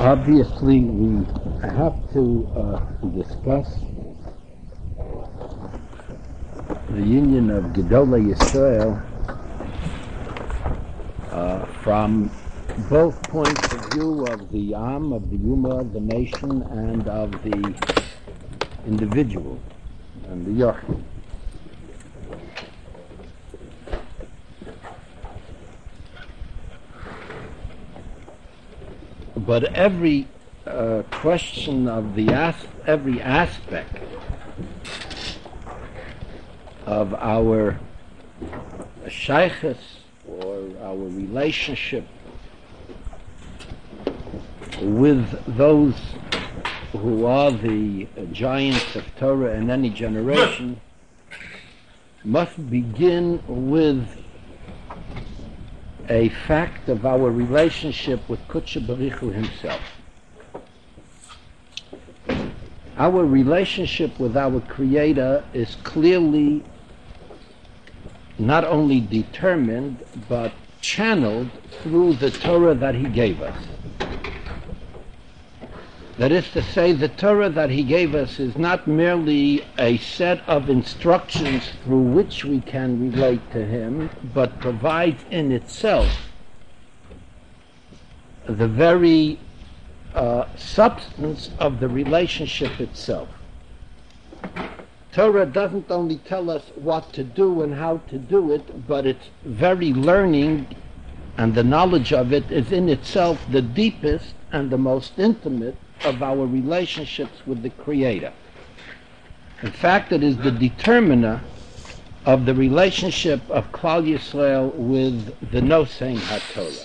Obviously, we have to discuss the union of Gedolei Yisrael from both points of view of the Am, of the Yuma, the nation, and of the individual and the Yochid. But every question of every aspect of our shaykhus or our relationship with those who are the giants of Torah in any generation must begin with a fact of our relationship with Kudsha Barichu himself. Our relationship with our Creator is clearly not only determined but channeled through the Torah that He gave us. That is to say, the Torah that He gave us is not merely a set of instructions through which we can relate to Him, but provides in itself the very substance of the relationship itself. Torah doesn't only tell us what to do and how to do it, but its very learning and the knowledge of it is in itself the deepest and the most intimate of our relationships with the Creator. In fact, it is the determiner of the relationship of Klal Yisrael with the Nosein HaTorah.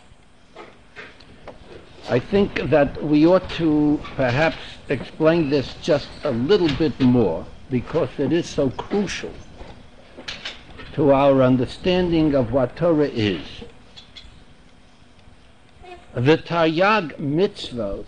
I think that we ought to perhaps explain this just a little bit more because it is so crucial to our understanding of what Torah is. The Taryag mitzvos,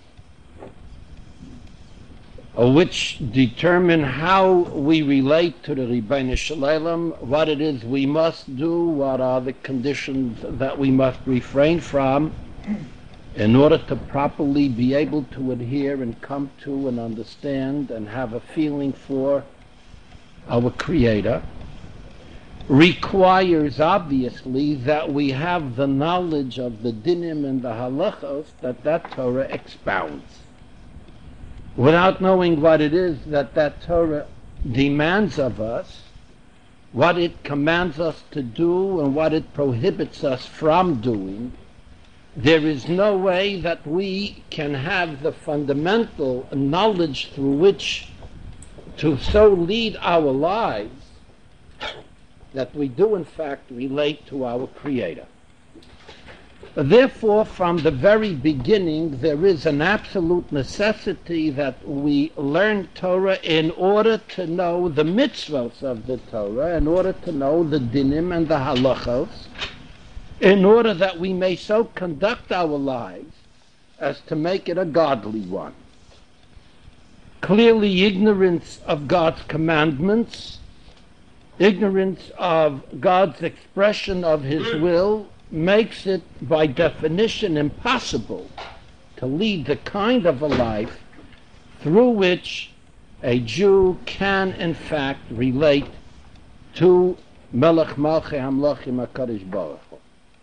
which determine how we relate to the Ribbono Shel Olam, what it is we must do, what are the conditions that we must refrain from in order to properly be able to adhere and come to and understand and have a feeling for our Creator, requires obviously that we have the knowledge of the dinim and the halachos that Torah expounds. Without knowing what it is that Torah demands of us, what it commands us to do and what it prohibits us from doing, there is no way that we can have the fundamental knowledge through which to so lead our lives that we do in fact relate to our Creator. Therefore, from the very beginning, there is an absolute necessity that we learn Torah in order to know the mitzvahs of the Torah, in order to know the dinim and the halachos, in order that we may so conduct our lives as to make it a godly one. Clearly, ignorance of God's commandments, ignorance of God's expression of His will, makes it by definition impossible to lead the kind of a life through which a Jew can in fact relate to Melech Malchei Hamlochim HaKadosh Baruch Hu.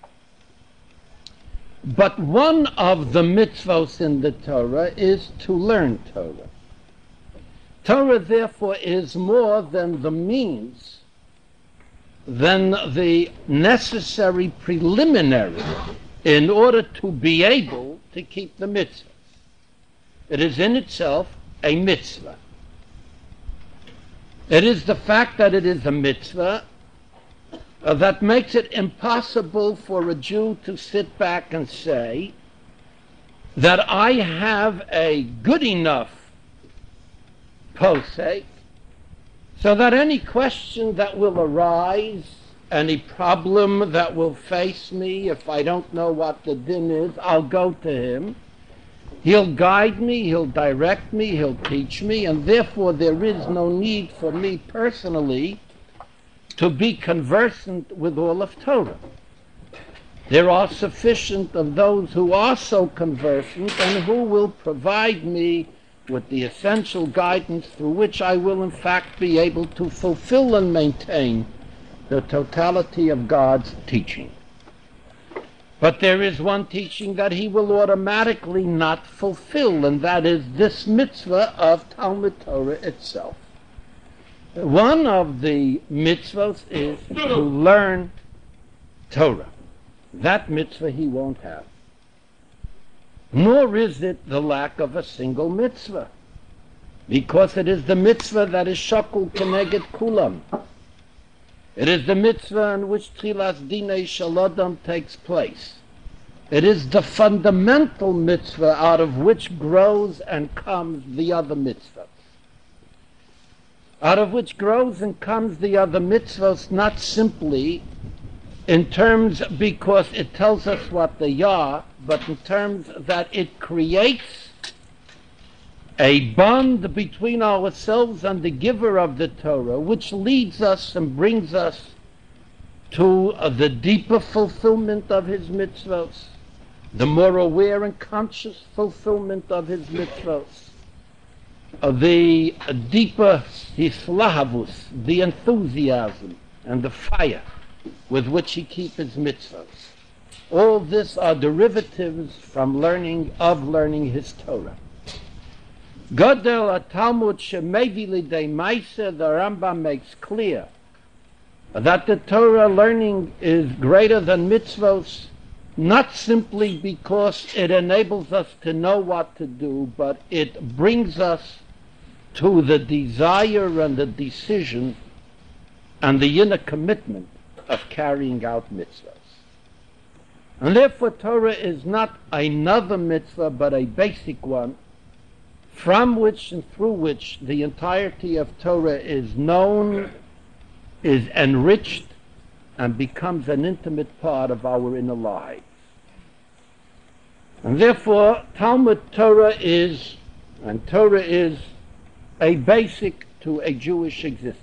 But one of the mitzvos in the Torah is to learn Torah. Torah therefore is more than the means, than the necessary preliminary in order to be able to keep the mitzvah. It is in itself a mitzvah. It is the fact that it is a mitzvah that makes it impossible for a Jew to sit back and say that I have a good enough posek so that any question that will arise, any problem that will face me, if I don't know what the din is, I'll go to him. He'll guide me, he'll direct me, he'll teach me, and therefore there is no need for me personally to be conversant with all of Torah. There are sufficient of those who are so conversant and who will provide me with the essential guidance through which I will in fact be able to fulfill and maintain the totality of God's teaching. But there is one teaching that he will automatically not fulfill, and that is this mitzvah of Talmud Torah itself. One of the mitzvahs is to learn Torah. That mitzvah he won't have. Nor is it the lack of a single mitzvah, because it is the mitzvah that is shakul keneged kulam. It is the mitzvah in which Tchilas Dinei Shalodam takes place. It is the fundamental mitzvah out of which grows and comes the other mitzvahs. Out of which grows and comes the other mitzvahs, not simply in terms because it tells us what they are, but in terms that it creates a bond between ourselves and the giver of the Torah, which leads us and brings us to the deeper fulfillment of his mitzvahs, the more aware and conscious fulfillment of his mitzvahs, the deeper hislahavus, the enthusiasm and the fire with which he keeps his mitzvahs. All this are derivatives from learning his Torah. Godel Talmud shemevi lidei ma'aseh, the Rambam makes clear that the Torah learning is greater than mitzvos, not simply because it enables us to know what to do, but it brings us to the desire and the decision and the inner commitment of carrying out mitzvahs. And therefore Torah is not another mitzvah, but a basic one, from which and through which the entirety of Torah is known, is enriched, and becomes an intimate part of our inner lives. And therefore Talmud Torah is a basic to a Jewish existence.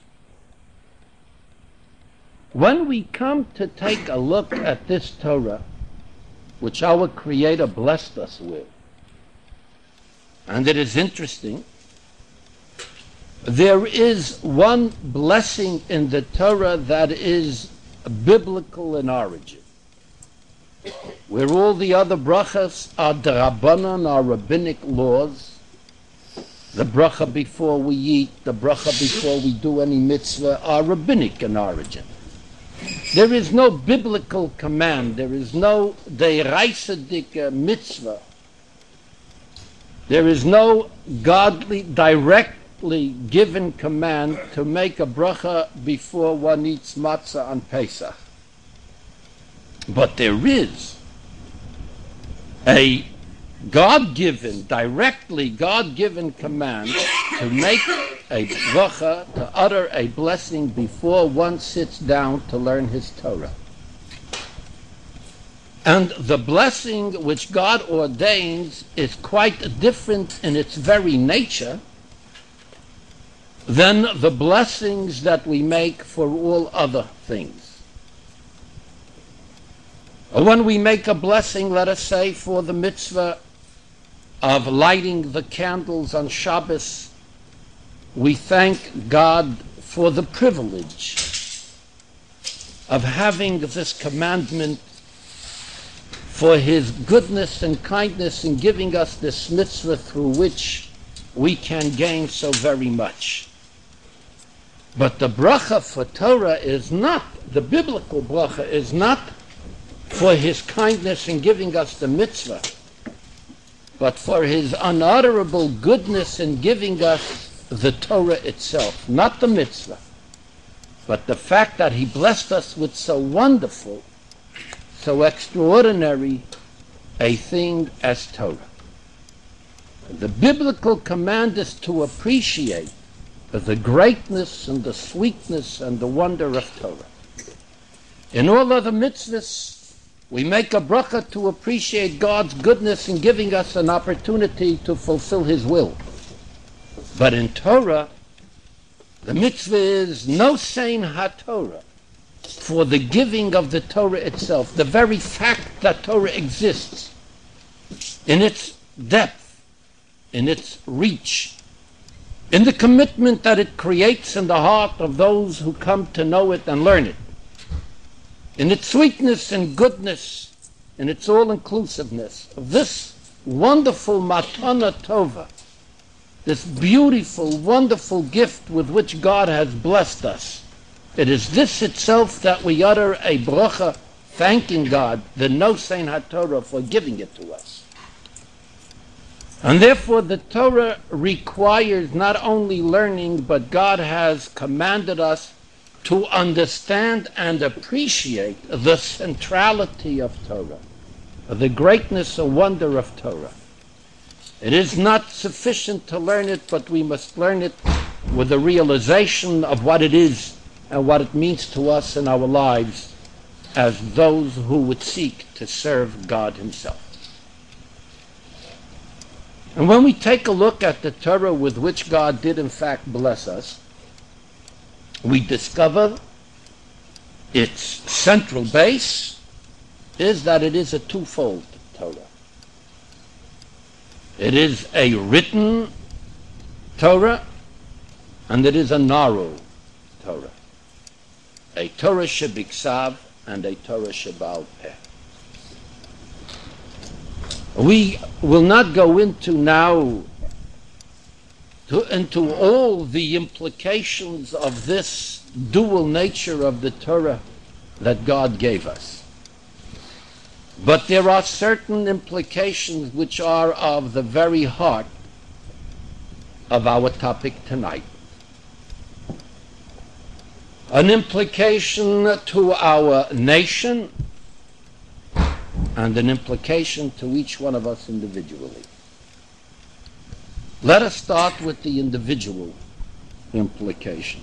When we come to take a look at this Torah, which our Creator blessed us with, and it is interesting, there is one blessing in the Torah that is biblical in origin, where all the other brachas are d'Rabbanan, are rabbinic laws. The bracha before we eat, the bracha before we do any mitzvah are rabbinic in origin. There is no biblical command, there is no deiraisidik mitzvah. There is no godly, directly given command to make a bracha before one eats matzah on Pesach. But there is a God-given, directly God-given command to make a bracha, to utter a blessing before one sits down to learn his Torah. And the blessing which God ordains is quite different in its very nature than the blessings that we make for all other things. When we make a blessing, let us say, for the mitzvah of lighting the candles on Shabbos, we thank God for the privilege of having this commandment, for his goodness and kindness in giving us this mitzvah through which we can gain so very much. But the bracha for Torah is not, the biblical bracha is not for his kindness in giving us the mitzvah, but for his unutterable goodness in giving us the Torah itself, not the mitzvah, but the fact that he blessed us with so wonderful, so extraordinary a thing as Torah. The biblical command is to appreciate the greatness and the sweetness and the wonder of Torah. In all other mitzvahs, we make a bracha to appreciate God's goodness in giving us an opportunity to fulfill his will. But in Torah, the mitzvah is no sein ha-Torah, for the giving of the Torah itself, the very fact that Torah exists, in its depth, in its reach, in the commitment that it creates in the heart of those who come to know it and learn it, in its sweetness and goodness, in its all-inclusiveness, this wonderful matana tova, this beautiful, wonderful gift with which God has blessed us. It is this itself that we utter a bracha, thanking God, the Nosein HaTorah, for giving it to us. And therefore the Torah requires not only learning, but God has commanded us to understand and appreciate the centrality of Torah, the greatness and wonder of Torah. It is not sufficient to learn it, but we must learn it with the realization of what it is and what it means to us in our lives as those who would seek to serve God Himself. And when we take a look at the Torah with which God did in fact bless us, we discover its central base is that it is a twofold Torah. It is a written Torah, and it is a narrow Torah. A Torah shebiksav and a Torah sheba'al peh. We will not go into now into all the implications of this dual nature of the Torah that God gave us. But there are certain implications which are of the very heart of our topic tonight. An implication to our nation and an implication to each one of us individually. Let us start with the individual implication.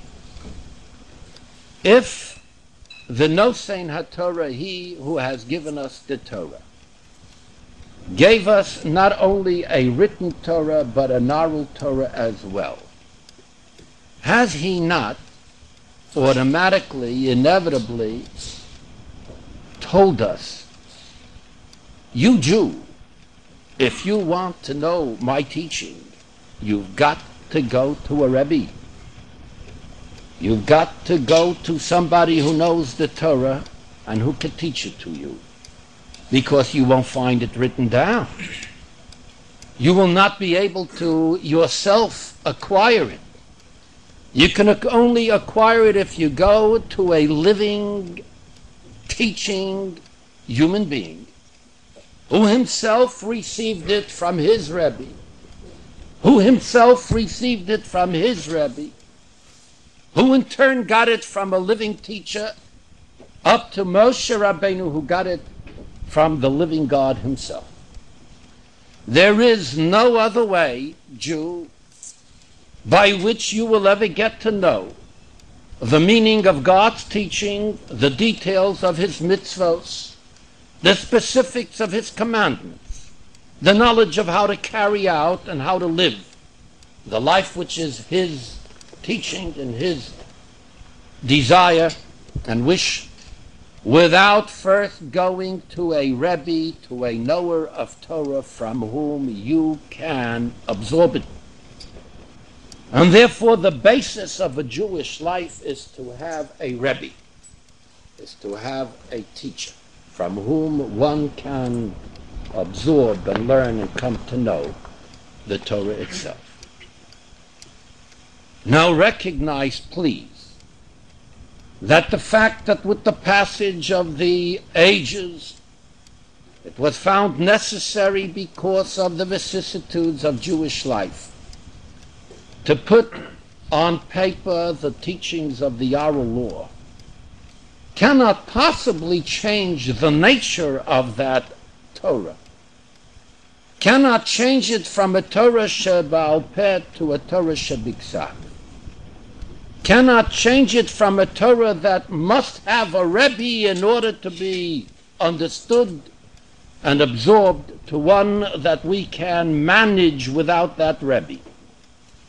If the Nosein HaTorah, He who has given us the Torah, gave us not only a written Torah, but a narrow Torah as well, has He not automatically, inevitably told us, you Jew, if you want to know my teaching, you've got to go to a Rebbe. You've got to go to somebody who knows the Torah and who can teach it to you, because you won't find it written down. You will not be able to yourself acquire it. You can only acquire it if you go to a living, teaching human being who himself received it from his Rebbe, who himself received it from his Rebbe, who in turn got it from a living teacher, up to Moshe Rabbeinu, who got it from the living God Himself. There is no other way, Jew, by which you will ever get to know the meaning of God's teaching, the details of His mitzvos, the specifics of His commandments, the knowledge of how to carry out and how to live the life which is His teaching and His desire and wish, without first going to a Rebbe, to a knower of Torah from whom you can absorb it. And therefore the basis of a Jewish life is to have a Rebbe, is to have a teacher from whom one can absorb and learn and come to know the Torah itself. Now recognize, please, that the fact that with the passage of the ages it was found necessary, because of the vicissitudes of Jewish life, to put on paper the teachings of the oral law, cannot possibly change the nature of that Torah, cannot change it from a Torah sheba'al peh to a Torah shebiksav, cannot change it from a Torah that must have a Rebbe in order to be understood and absorbed, to one that we can manage without that Rebbe.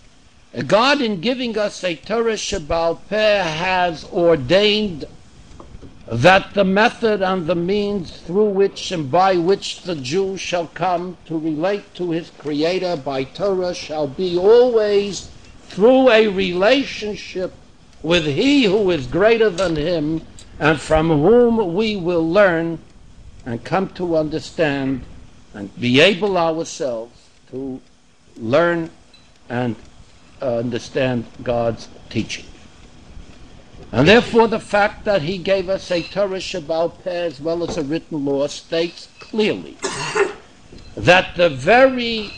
God, in giving us a Torah sheba'al peh, has ordained that the method and the means through which and by which the Jew shall come to relate to his Creator by Torah shall be always through a relationship with He who is greater than him, and from whom we will learn and come to understand and be able ourselves to learn and understand God's teaching. And therefore the fact that he gave us a Torah Sheba'al Peh as well as a written law states clearly that the very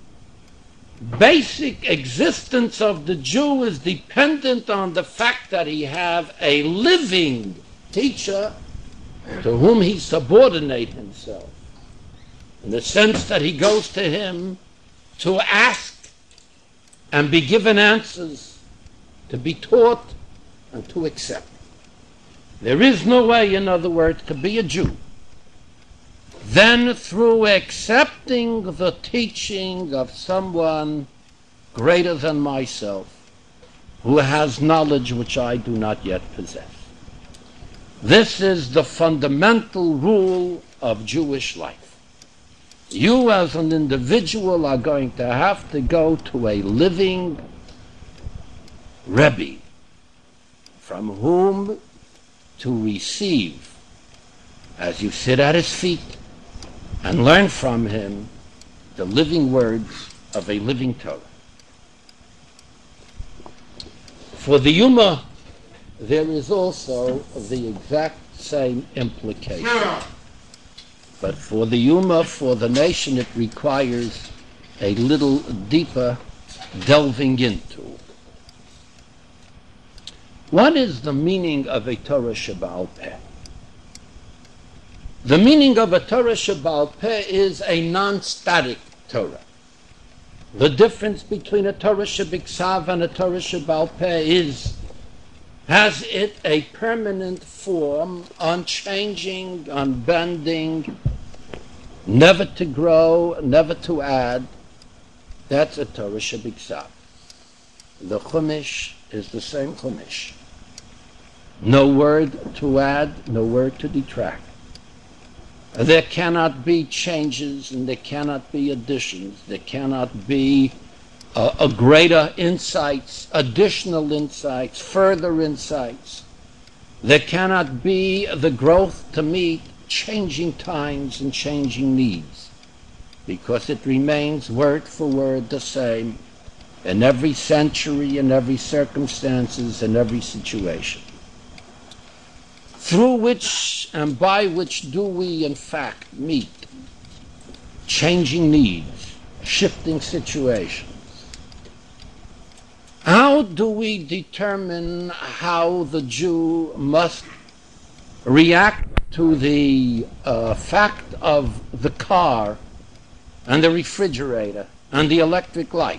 basic existence of the Jew is dependent on the fact that he have a living teacher to whom he subordinates himself, in the sense that he goes to him to ask and be given answers, to be taught and to accept. There is no way, in other words, to be a Jew than through accepting the teaching of someone greater than myself, who has knowledge which I do not yet possess. This is the fundamental rule of Jewish life. You as an individual are going to have to go to a living Rebbe from whom to receive, as you sit at his feet and learn from him, the living words of a living Torah. For the Ummah, there is also the exact same implication. But for the Ummah, for the nation, it requires a little deeper delving into. What is the meaning of a Torah Sheba'al Peh? The meaning of a Torah Sheba'al Peh is a non-static Torah. The difference between a Torah Shebiksav and a Torah Sheba'al Peh has it a permanent form, unchanging, unbending, never to grow, never to add. That's a Torah Shebiksav. The Chumash is the same Chumash. No word to add, no word to detract. There cannot be changes and there cannot be additions. There cannot be a greater insights, additional insights, further insights. There cannot be the growth to meet changing times and changing needs, because it remains word for word the same in every century, in every circumstances, in every situation. Through which and by which do we in fact meet changing needs, shifting situations. How do we determine how the Jew must react to the fact of the car and the refrigerator and the electric light?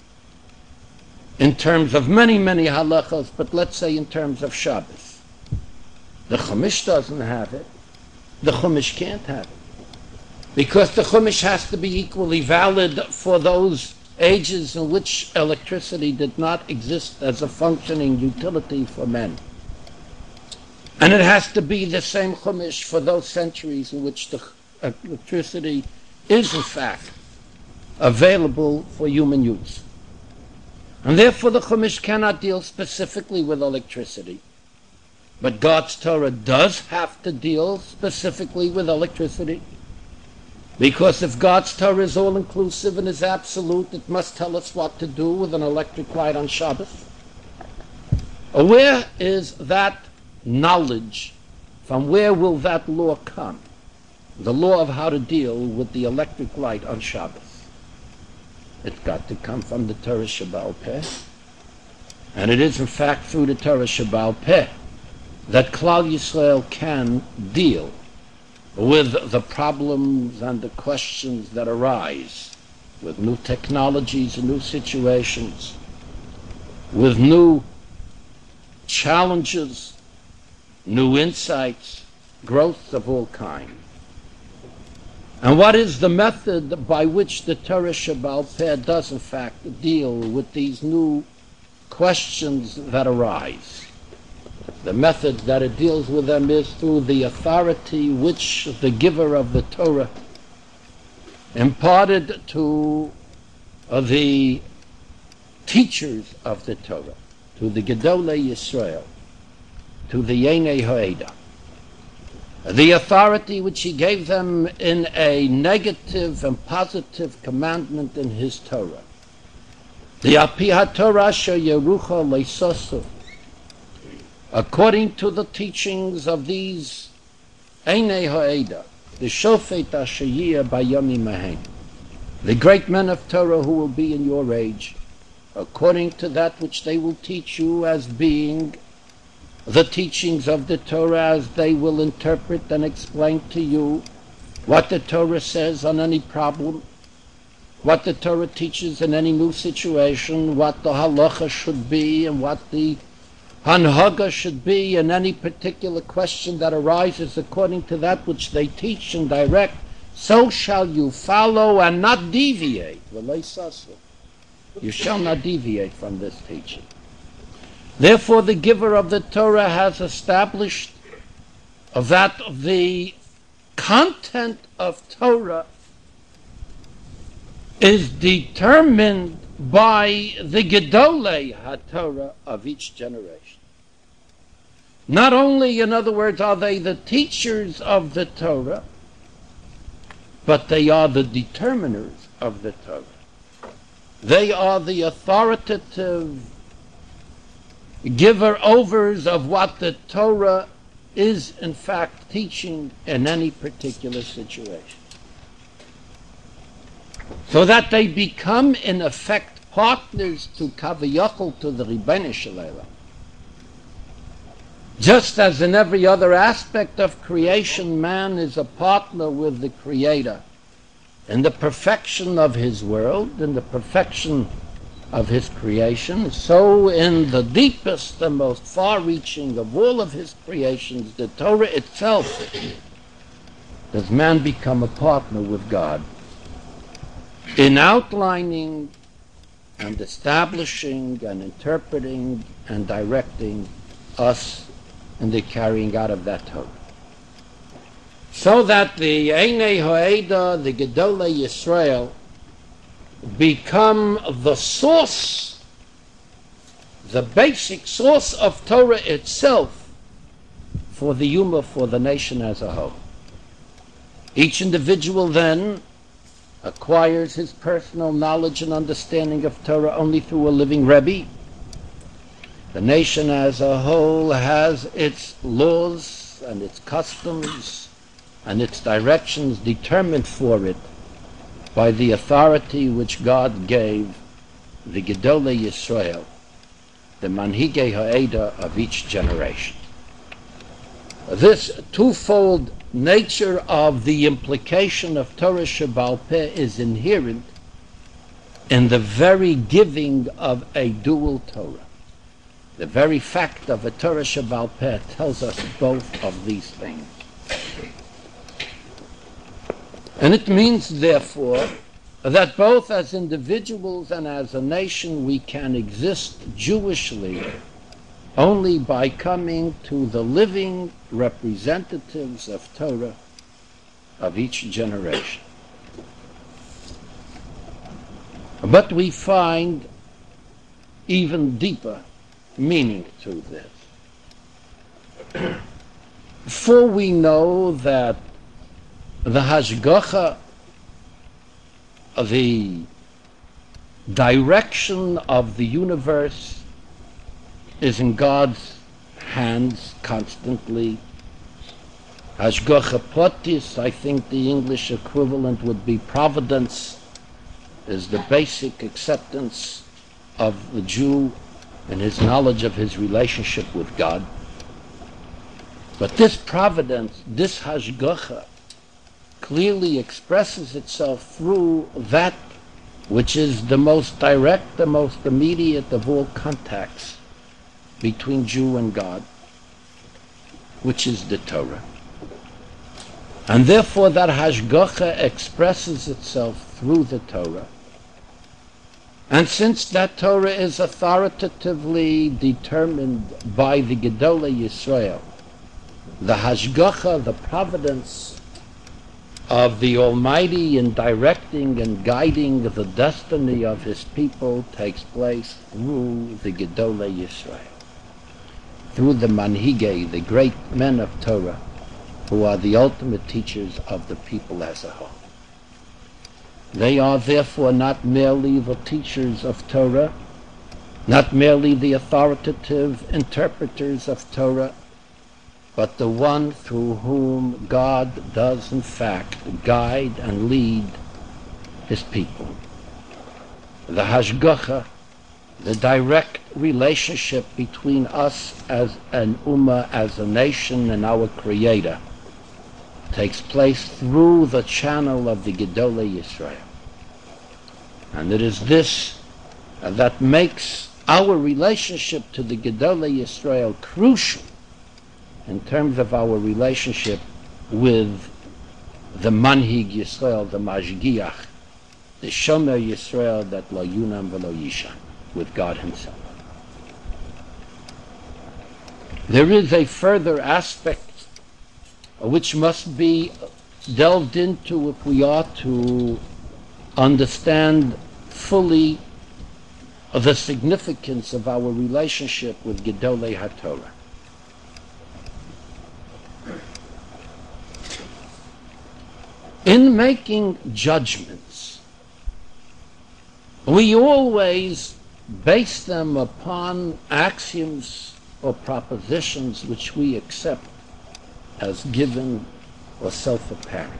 In terms of many, many halachas, but let's say in terms of Shabbos. The Chumash doesn't have it. The Chumash can't have it. Because the Chumash has to be equally valid for those ages in which electricity did not exist as a functioning utility for men. And it has to be the same Chumash for those centuries in which the electricity is in fact available for human use. And therefore the Chumash cannot deal specifically with electricity. But God's Torah does have to deal specifically with electricity. Because if God's Torah is all-inclusive and is absolute, it must tell us what to do with an electric light on Shabbos. Where is that knowledge? From where will that law come? The law of how to deal with the electric light on Shabbos. It's got to come from the Torah Sheba'al Peh. And it is in fact through the Torah Sheba'al Peh that Klal Yisrael can deal with the problems and the questions that arise, with new technologies and new situations, with new challenges, new insights, growth of all kinds. And what is the method by which the Torah Sheba'al Peh does in fact deal with these new questions that arise? The method that it deals with them is through the authority which the giver of the Torah imparted to the teachers of the Torah, to the Gedolei Yisrael, to the Yenei Ha'eda. The authority which he gave them in a negative and positive commandment in his Torah. The Api HaTorah Sheyerucha Leisosu, according to the teachings of these Einei Ha'eda, the Shofet Ashayiyah Bayami Mahen, the great men of Torah who will be in your age, according to that which they will teach you as being the teachings of the Torah, as they will interpret and explain to you what the Torah says on any problem, what the Torah teaches in any new situation, what the halacha should be, and what the hanhaga should be in any particular question that arises according to that which they teach and direct. So shall you follow and not deviate. You shall not deviate from this teaching. Therefore, the giver of the Torah has established that the content of Torah is determined by the Gedolei HaTorah of each generation. Not only, in other words, are they the teachers of the Torah, but they are the determiners of the Torah. They are the authoritative giver-overs of what the Torah is in fact teaching in any particular situation. So that they become in effect partners to Kaviyachol, to the Ribono Shel Olam. Just as in every other aspect of creation, man is a partner with the Creator in the perfection of his world, in the perfection of his creation, so in the deepest and most far-reaching of all of his creations, the Torah itself, does man become a partner with God in outlining and establishing and interpreting and directing us in the carrying out of that Torah. So that the Einei Ha'eda, the Gedolei Yisrael, become the source, the basic source of Torah itself for the Ummah, for the nation as a whole. Each individual then acquires his personal knowledge and understanding of Torah only through a living Rebbe. The nation as a whole has its laws and its customs and its directions determined for it by the authority which God gave the Gedolei Yisrael, the Manhigei Ha'eda of each generation. This twofold nature of the implication of Torah Sheba'al Peh is inherent in the very giving of a dual Torah. The very fact of a Torah Sheba'al Peh tells us both of these things. And it means, therefore, that both as individuals and as a nation we can exist Jewishly only by coming to the living representatives of Torah of each generation. But we find even deeper meaning to this. For we know that the hashgacha, the direction of the universe, is in God's hands constantly. Hashgacha pratis, I think the English equivalent would be providence, is the basic acceptance of the Jew and his knowledge of his relationship with God. But this providence, this hashgacha, clearly expresses itself through that which is the most direct, the most immediate of all contacts between Jew and God, which is the Torah. And therefore that hashgacha expresses itself through the Torah. And since that Torah is authoritatively determined by the Gedolei Yisrael, the Hashgacha, the providence of the Almighty in directing and guiding the destiny of His people takes place through the Gedolei Yisrael, through the Manhigei, the great men of Torah, who are the ultimate teachers of the people as a whole. They are therefore not merely the teachers of Torah, not merely the authoritative interpreters of Torah, but the one through whom God does in fact guide and lead His people. The Hashgacha, the direct relationship between us as an Ummah, as a nation, and our Creator, takes place through the channel of the Gedolei Yisrael. And it is this that makes our relationship to the Gedolei Yisrael crucial in terms of our relationship with the Manhig Yisrael, the Mashgiach, the Shomer Yisrael that lo yunam v'lo yishan, with God Himself. There is a further aspect which must be delved into if we are to understand fully the significance of our relationship with Gedolei HaTorah. In making judgments, we always base them upon axioms or propositions which we accept as given or self-apparent.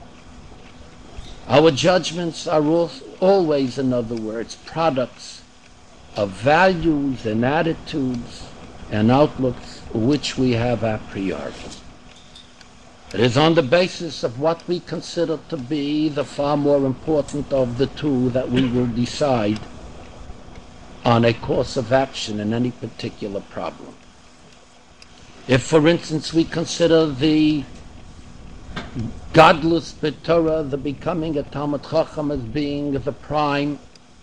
Our judgments are always, in other words, products of values and attitudes and outlooks which we have a priori. It is on the basis of what we consider to be the far more important of the two that we will decide on a course of action in any particular problem. If, for instance, we consider the godless b'Torah, the becoming a Talmid Chacham, as being the prime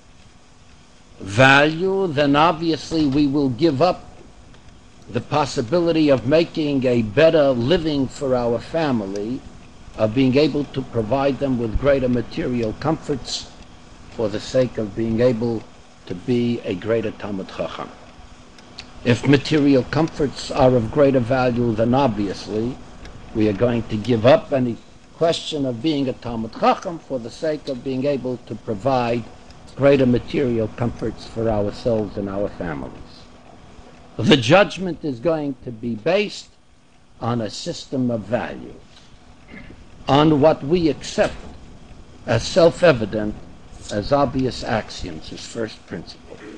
value, then obviously we will give up the possibility of making a better living for our family, of being able to provide them with greater material comforts for the sake of being able to be a greater Talmid Chacham. If material comforts are of greater value, then obviously we are going to give up any question of being a Talmid Chacham for the sake of being able to provide greater material comforts for ourselves and our families. The judgment is going to be based on a system of values, on what we accept as self-evident, as obvious axioms, as first principles.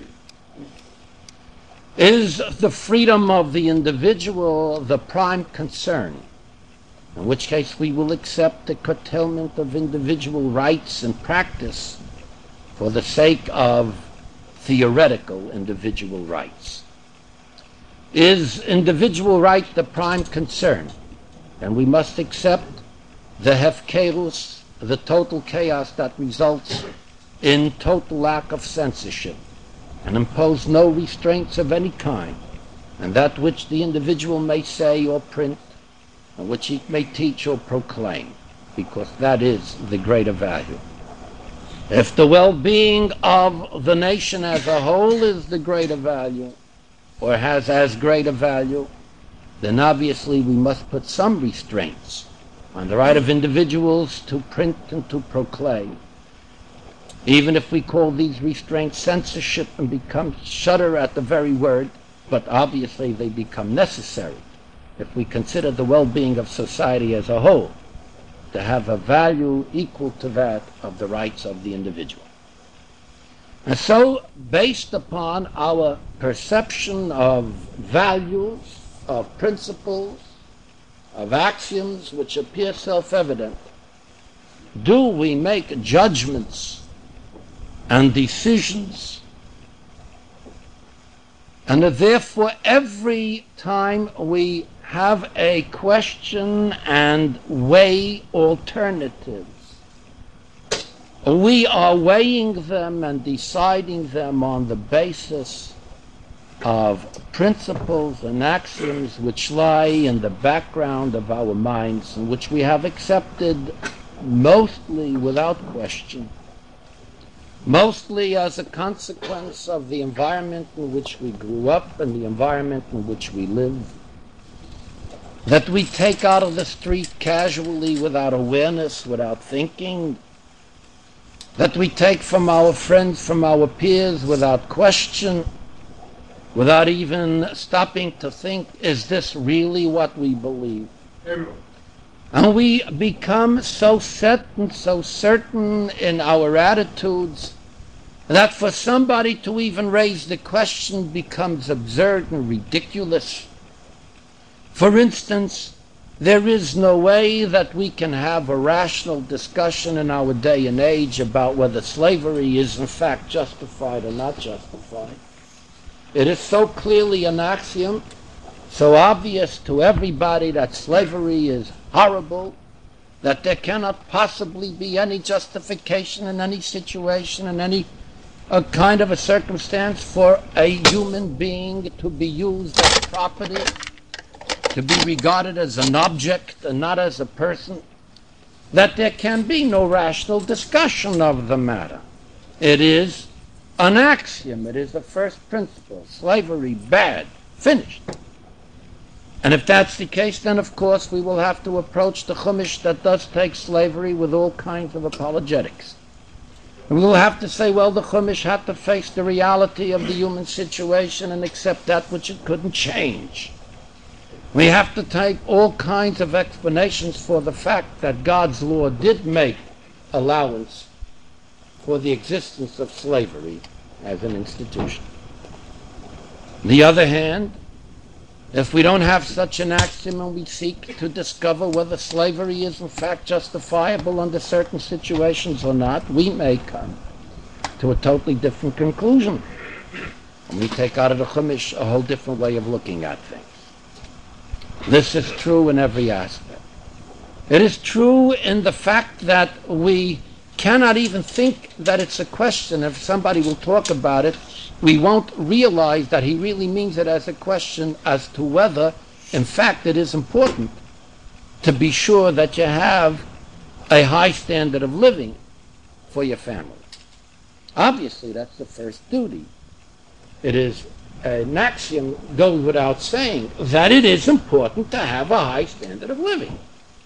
Is the freedom of the individual the prime concern, in which case we will accept the curtailment of individual rights and practice for the sake of theoretical individual rights? Is individual right the prime concern? And we must accept the hefkerus, the total chaos that results in total lack of censorship, and impose no restraints of any kind, and that which the individual may say or print, and which he may teach or proclaim, because that is the greater value. If the well-being of the nation as a whole is the greater value, or has as great a value, then obviously we must put some restraints on the right of individuals to print and to proclaim, even if we call these restraints censorship and shudder at the very word, but obviously they become necessary if we consider the well-being of society as a whole to have a value equal to that of the rights of the individual. And so, based upon our perception of values, of principles, of axioms which appear self-evident, do we make judgments and decisions? And therefore, every time we have a question and weigh alternatives, we are weighing them and deciding them on the basis of principles and axioms which lie in the background of our minds and which we have accepted mostly without question, mostly as a consequence of the environment in which we grew up and the environment in which we live, that we take out of the street casually without awareness, without thinking, that we take from our friends, from our peers without question, without even stopping to think, is this really what we believe? And we become so set and so certain in our attitudes that for somebody to even raise the question becomes absurd and ridiculous. For instance, there is no way that we can have a rational discussion in our day and age about whether slavery is in fact justified or not justified. It is so clearly an axiom, so obvious to everybody that slavery is horrible, that there cannot possibly be any justification in any situation, in any kind of a circumstance for a human being to be used as property, to be regarded as an object and not as a person, that there can be no rational discussion of the matter. It is an axiom. It is the first principle. Slavery, bad, finished. And if that's the case, then of course we will have to approach the Chumash that does take slavery with all kinds of apologetics. And we will have to say, well, the Chumash had to face the reality of the human situation and accept that which it couldn't change. We have to take all kinds of explanations for the fact that God's law did make allowance for the existence of slavery as an institution. On the other hand, if we don't have such an axiom and we seek to discover whether slavery is in fact justifiable under certain situations or not, we may come to a totally different conclusion. And we take out of the Chumash a whole different way of looking at things. This is true in every aspect. It is true in the fact that we cannot even think that it's a question. If somebody will talk about it, we won't realize that he really means it as a question as to whether, in fact, it is important to be sure that you have a high standard of living for your family. Obviously, that's the first duty. It is an axiom, goes without saying, that it is important to have a high standard of living.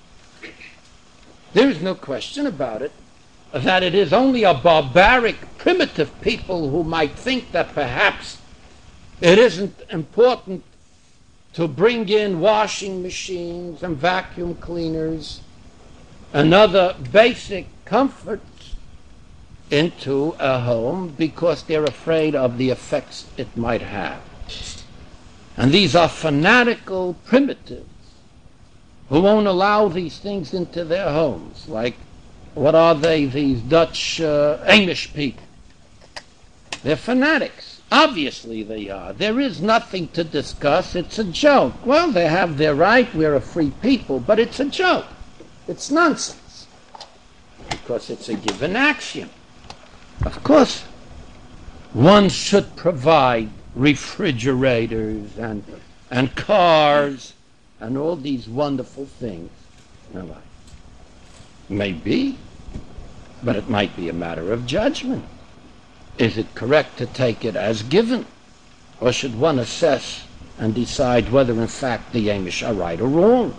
There is no question about it, that it is only a barbaric, primitive people who might think that perhaps it isn't important to bring in washing machines and vacuum cleaners and other basic comforts into a home because they're afraid of the effects it might have. And these are fanatical primitives who won't allow these things into their homes. Like, what are they, these Dutch Amish people? They're fanatics. Obviously they are. There is nothing to discuss. It's a joke. Well, they have their right. We're a free people. But it's a joke. It's nonsense. Because it's a given axiom. Of course, one should provide refrigerators and cars and all these wonderful things in life. Maybe, but it might be a matter of judgment. Is it correct to take it as given? Or should one assess and decide whether in fact the Amish are right or wrong?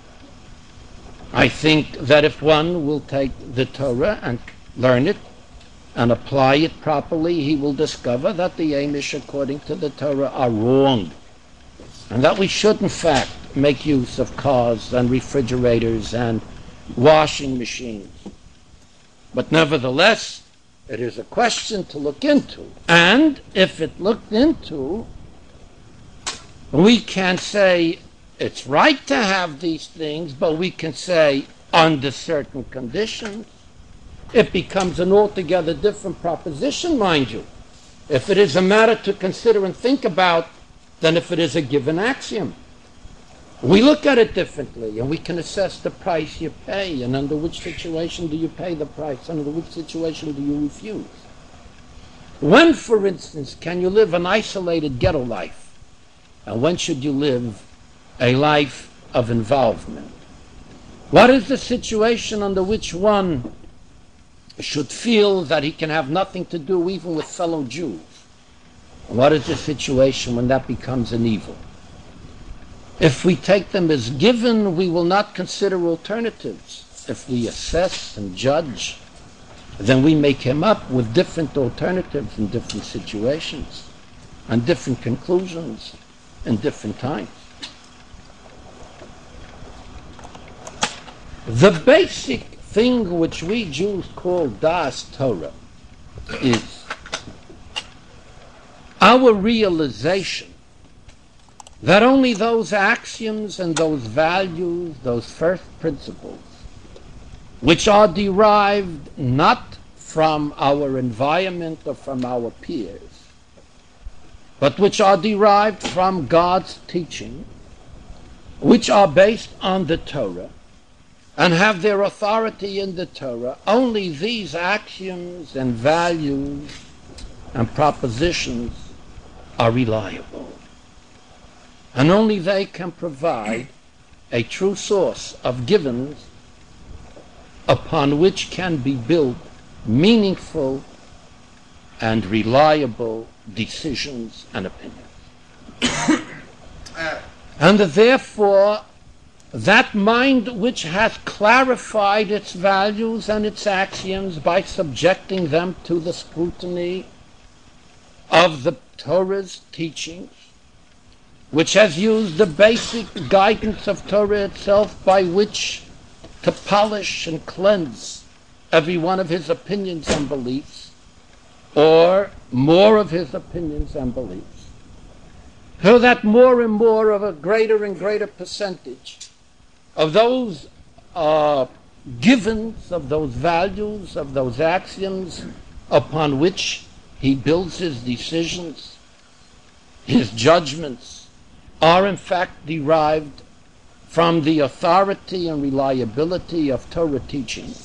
I think that if one will take the Torah and learn it and apply it properly, he will discover that the Amish, according to the Torah, are wrong. And that we should, in fact, make use of cars and refrigerators and washing machines. But nevertheless, it is a question to look into. And if it looked into, we can say it's right to have these things, but we can say under certain conditions. It becomes an altogether different proposition, mind you, if it is a matter to consider and think about than if it is a given axiom. We look at it differently, and we can assess the price you pay, and under which situation do you pay the price, and under which situation do you refuse. When, for instance, can you live an isolated ghetto life, and when should you live a life of involvement? What is the situation under which one should feel that he can have nothing to do even with fellow Jews? And what is the situation when that becomes an evil? If we take them as given, we will not consider alternatives. If we assess and judge, then we may come up with different alternatives in different situations and different conclusions in different times. The basic thing which we Jews call Das Torah is our realization that only those axioms and those values, those first principles, which are derived not from our environment or from our peers, but which are derived from God's teaching, which are based on the Torah, and have their authority in the Torah, only these axioms and values and propositions are reliable. And only they can provide a true source of givens upon which can be built meaningful and reliable decisions and opinions. And therefore, that mind which has clarified its values and its axioms by subjecting them to the scrutiny of the Torah's teachings, which has used the basic guidance of Torah itself by which to polish and cleanse every one of his opinions and beliefs, or more of his opinions and beliefs, so that more and more of a greater and greater percentage of those givens, of those values, of those axioms upon which he builds his decisions, his judgments, are in fact derived from the authority and reliability of Torah teaching.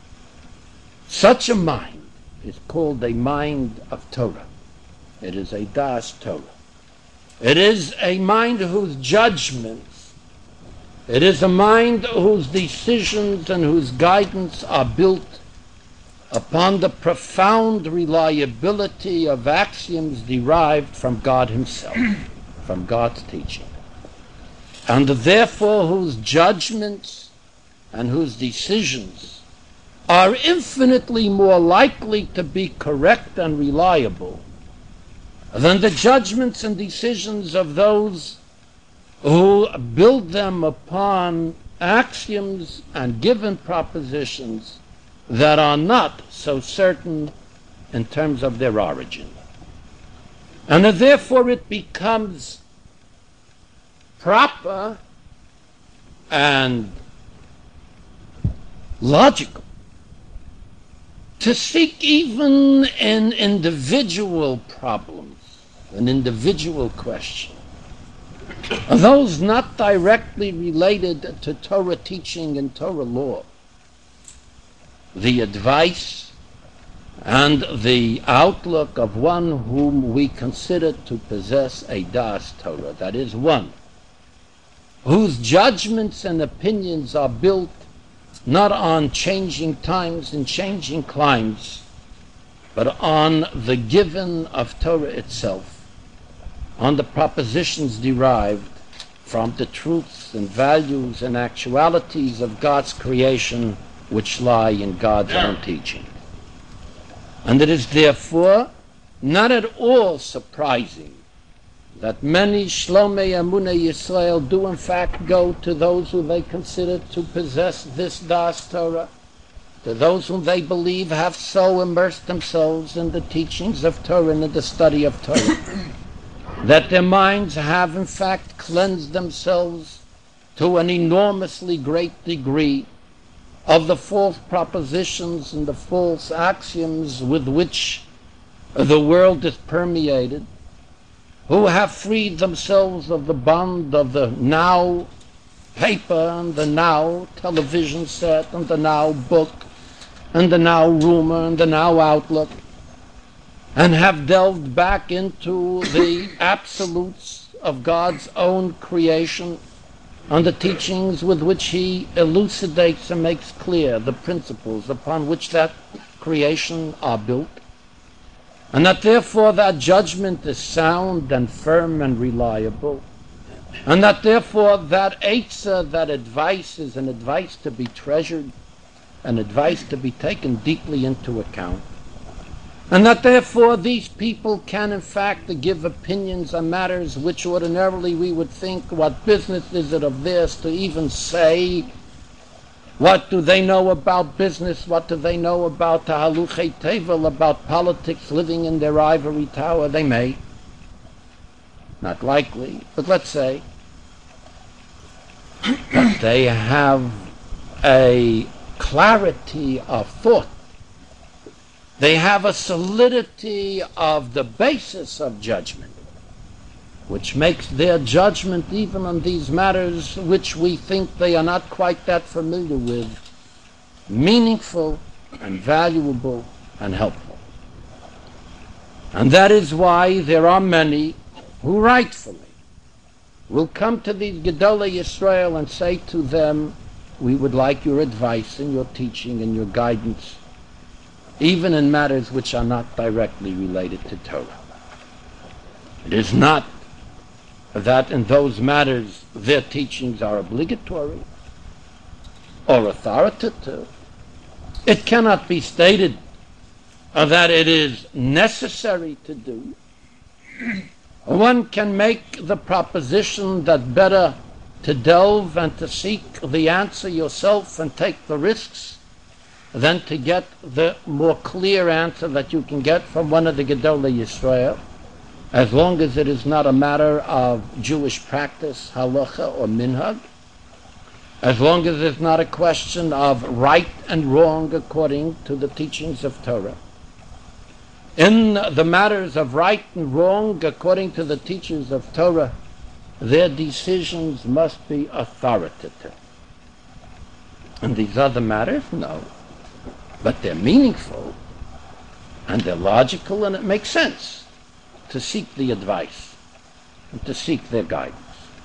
Such a mind is called a mind of Torah. It is a Das Torah. It is a mind whose judgments, it is a mind whose decisions and whose guidance are built upon the profound reliability of axioms derived from God himself, from God's teaching, and therefore whose judgments and whose decisions are infinitely more likely to be correct and reliable than the judgments and decisions of those who build them upon axioms and given propositions that are not so certain in terms of their origin. And therefore it becomes proper and logical to seek even in individual problems, an individual question, those not directly related to Torah teaching and Torah law, the advice and the outlook of one whom we consider to possess a Das Torah, that is, one whose judgments and opinions are built not on changing times and changing climes, but on the given of Torah itself, on the propositions derived from the truths and values and actualities of God's creation which lie in God's own teaching. And it is therefore not at all surprising that many Shlomei Emunei Yisrael do in fact go to those who they consider to possess this Das Torah, to those whom they believe have so immersed themselves in the teachings of Torah and in the study of Torah, that their minds have in fact cleansed themselves to an enormously great degree of the false propositions and the false axioms with which the world is permeated, who have freed themselves of the bond of the now paper and the now television set and the now book and the now rumor and the now outlook, and have delved back into the absolutes of God's own creation and the teachings with which he elucidates and makes clear the principles upon which that creation are built, and that therefore that judgment is sound and firm and reliable, and that therefore that eitzah, that advice, is an advice to be treasured, an advice to be taken deeply into account, and that therefore these people can in fact give opinions on matters which ordinarily we would think, what business is it of theirs to even say? What do they know about business? What do they know about tahaluchei tevel, about politics, living in their ivory tower? They may. Not likely, but let's say. But they have a clarity of thought. They have a solidity of the basis of judgment, which makes their judgment, even on these matters which we think they are not quite that familiar with, meaningful and valuable and helpful. And that is why there are many who rightfully will come to these Gedolei Yisrael and say to them, we would like your advice and your teaching and your guidance, even in matters which are not directly related to Torah. It is not that in those matters their teachings are obligatory or authoritative. It cannot be stated that it is necessary to do. One can make the proposition that better to delve and to seek the answer yourself and take the risks than to get the more clear answer that you can get from one of the Gedolei Yisrael, as long as it is not a matter of Jewish practice, halacha or minhag, as long as it's not a question of right and wrong according to the teachings of Torah. In the matters of right and wrong according to the teachings of Torah, their decisions must be authoritative. And these other matters, no. But they're meaningful, and they're logical, and it makes sense to seek the advice and to seek their guidance.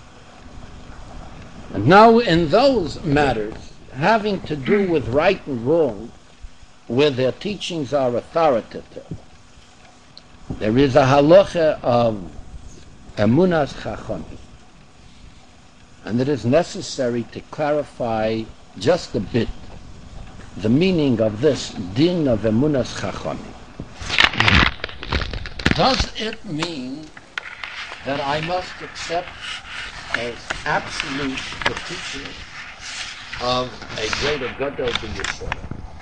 And now in those matters having to do with right and wrong, where their teachings are authoritative, there is a halacha of emunas chachamim, and it is necessary to clarify just a bit the meaning of this din of emunas chachamim. Does it mean that I must accept as absolute the teaching of a greater Gadol b'Yisrael?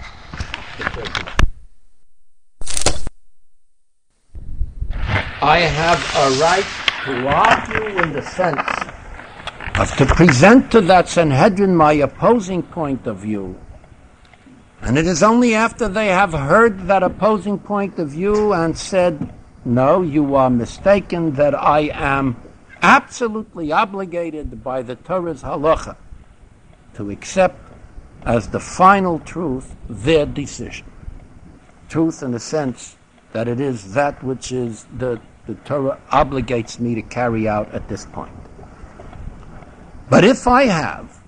I have a right to argue in the sense of to present to that Sanhedrin my opposing point of view. And it is only after they have heard that opposing point of view and said, no, you are mistaken, that I am absolutely obligated by the Torah's halacha to accept as the final truth their decision. Truth in the sense that it is that which is the Torah obligates me to carry out at this point. But if I have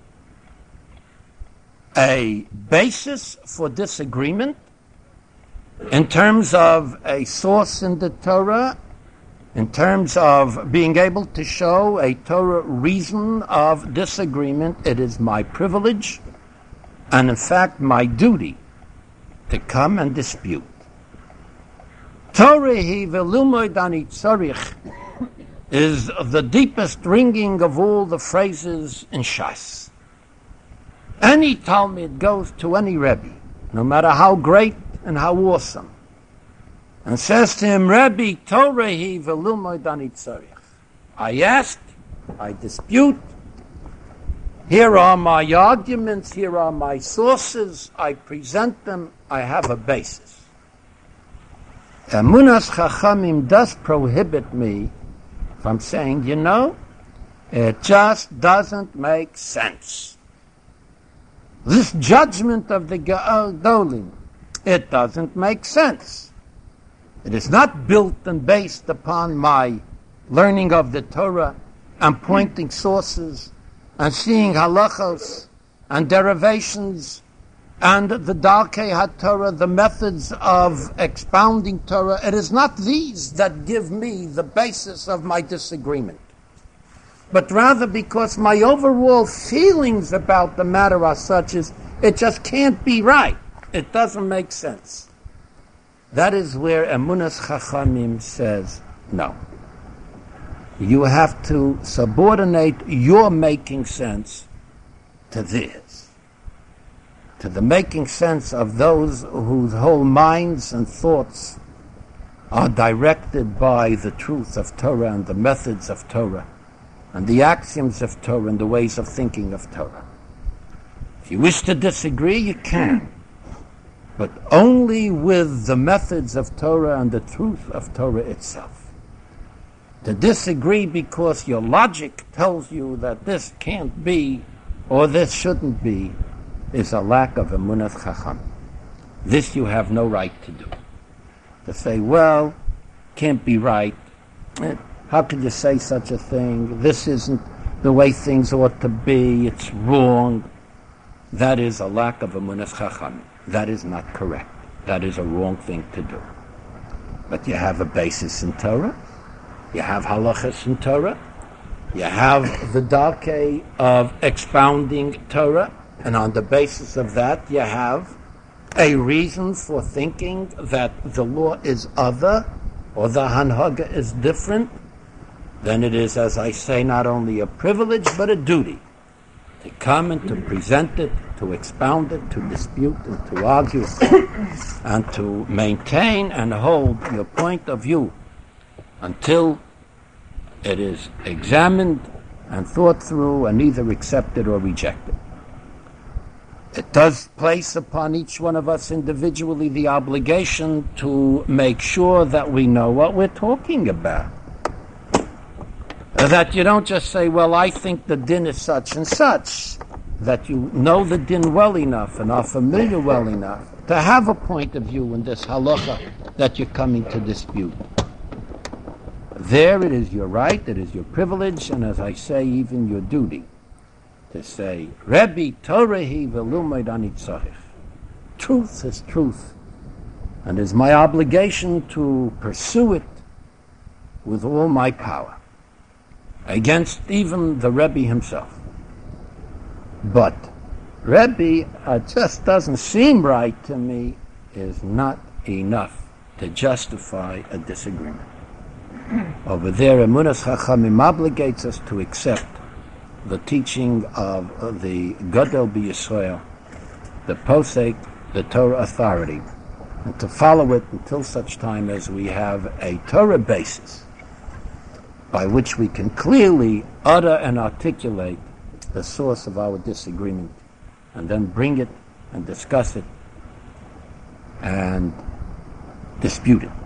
a basis for disagreement in terms of a source in the Torah, in terms of being able to show a Torah reason of disagreement, it is my privilege and in fact my duty to come and dispute. Torah hi velilmoid ani tzarich is the deepest ringing of all the phrases in Shas. Any Talmud goes to any Rebbe, no matter how great and how awesome, and says to him, Rebbe, Torah hi velilmoid ani tzarich. I ask, I dispute, here are my arguments, here are my sources, I present them, I have a basis. Emunas Chachamim does prohibit me from saying, It just doesn't make sense. This judgment of the Gedolim, it doesn't make sense. It is not built and based upon my learning of the Torah and pointing sources and seeing halachos and derivations and the Darkei HaTorah, the methods of expounding Torah. It is not these that give me the basis of my disagreement, but rather because my overall feelings about the matter are such as it just can't be right. It doesn't make sense. That is where Emunas Chachamim says, no. You have to subordinate your making sense to theirs, to the making sense of those whose whole minds and thoughts are directed by the truth of Torah and the methods of Torah and the axioms of Torah and the ways of thinking of Torah. If you wish to disagree, you can, but only with the methods of Torah and the truth of Torah itself. To disagree because your logic tells you that this can't be or this shouldn't be is a lack of emunat chacham. This you have no right to do. To say, well, can't be right. How could you say such a thing? This isn't the way things ought to be. It's wrong. That is a lack of emunat chacham. That is not correct. That is a wrong thing to do. But you have a basis in Torah. You have halachas in Torah. You have the darkei of expounding Torah. And on the basis of that, you have a reason for thinking that the law is other, or the hanhaga is different. Then it is, as I say, not only a privilege, but a duty to come and to present it, to expound it, to dispute and to argue, and to maintain and hold your point of view until it is examined and thought through and either accepted or rejected. It does place upon each one of us individually the obligation to make sure that we know what we're talking about. That you don't just say, well, I think the din is such and such. That you know the din well enough and are familiar well enough to have a point of view in this halacha that you're coming to dispute. There it is your right, it is your privilege, and as I say, even your duty, to say, Rebbe Torahi velumayd ani tzarich. Truth is truth, and it is my obligation to pursue it with all my power, against even the Rebbe himself. But Rebbe, it just doesn't seem right to me, is not enough to justify a disagreement. Over there, Emunas Chachamim obligates us to accept the teaching of the Gadol B'Yisrael, the Posek, the Torah authority, and to follow it until such time as we have a Torah basis by which we can clearly utter and articulate the source of our disagreement, and then bring it and discuss it and dispute it.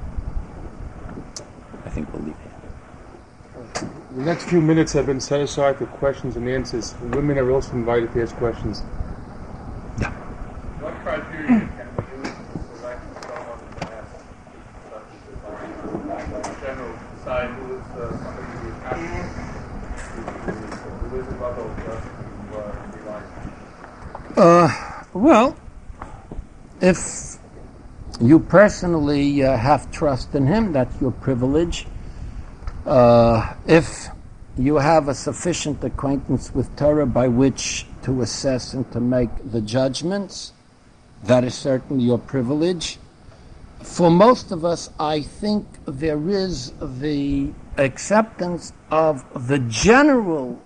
I think we'll leave it. The next few minutes have been set aside for questions and answers. The women are also invited to ask questions. Yeah. What criteria can we use to select someone to ask? Like in general, decide who is somebody who is happy, who is a level to be like? Well, if you personally have trust in him, that's your privilege. If you have a sufficient acquaintance with Torah by which to assess and to make the judgments, that is certainly your privilege. For most of us, I think there is the acceptance of the general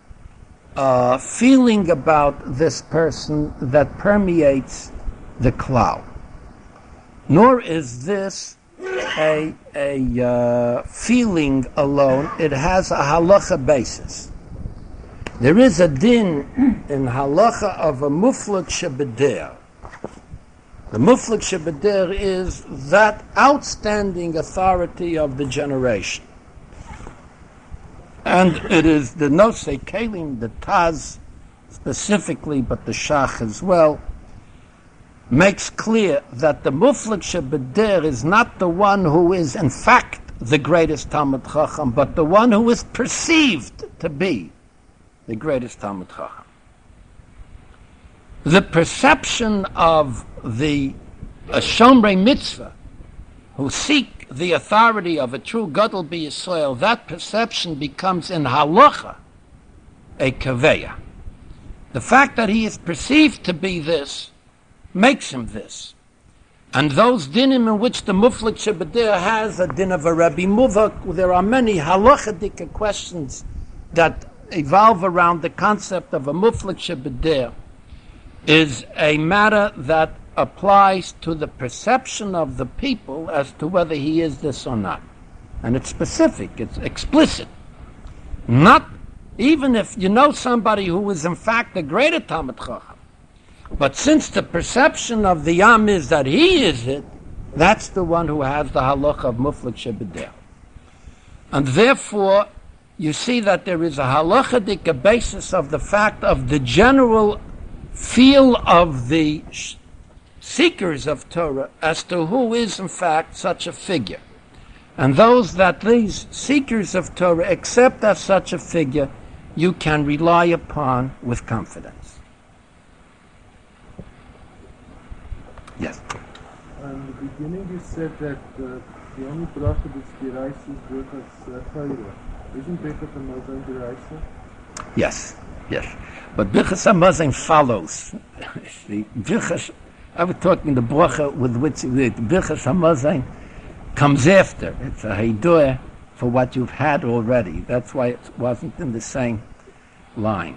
feeling about this person that permeates the cloud. Nor is this a feeling alone. It has a halacha basis. There is a din in halacha of a muflak shebeder. The muflak shebeder is that outstanding authority of the generation. And it is the Nosei Kelim, the Taz specifically, but the Shach as well, makes clear that the Muflik Shebedir is not the one who is in fact the greatest Talmid Chacham, but the one who is perceived to be the greatest Talmid Chacham. The perception of the Shomrei Mitzvah, who seek the authority of a true Gadol B'Yisrael, that perception becomes in halacha a kaveya. The fact that he is perceived to be this makes him this. And those dinim in which the Muflik Shebedir has a din of a Rebbe Muvak, there are many halachadika questions that evolve around the concept of a Muflik Shebedir, is a matter that applies to the perception of the people as to whether he is this or not. And it's specific, it's explicit. Not even if you know somebody who is in fact a greater Talmid Chacham. But since the perception of the Yam is that he is it, that's the one who has the halacha of Muflik Shebedir. And therefore, you see that there is a halachadika basis of the fact of the general feel of the seekers of Torah as to who is in fact such a figure. And those that these seekers of Torah accept as such a figure, you can rely upon with confidence. Yes? In the beginning you said that the only bracha that's deraisa is Birchas Torah. Isn't Birchas Hamazon deraisa? Yes, yes. But Birchas Hamazon follows. The Birchas, I was talking the bracha with which the Birchas Hamazon comes after. It's a heidur for what you've had already. That's why it wasn't in the same line.